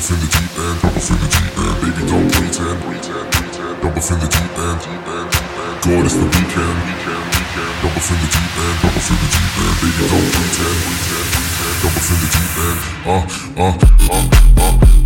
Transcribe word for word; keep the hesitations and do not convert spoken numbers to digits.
off in the deep end, jump off in the deep end. Baby, don't pretend, jump off in the deep end. God, it's the weekend, jump off in the deep end, jump off in the deep end. Baby, don't pretend, jump off in the deep end. Uh, uh, uh, uh.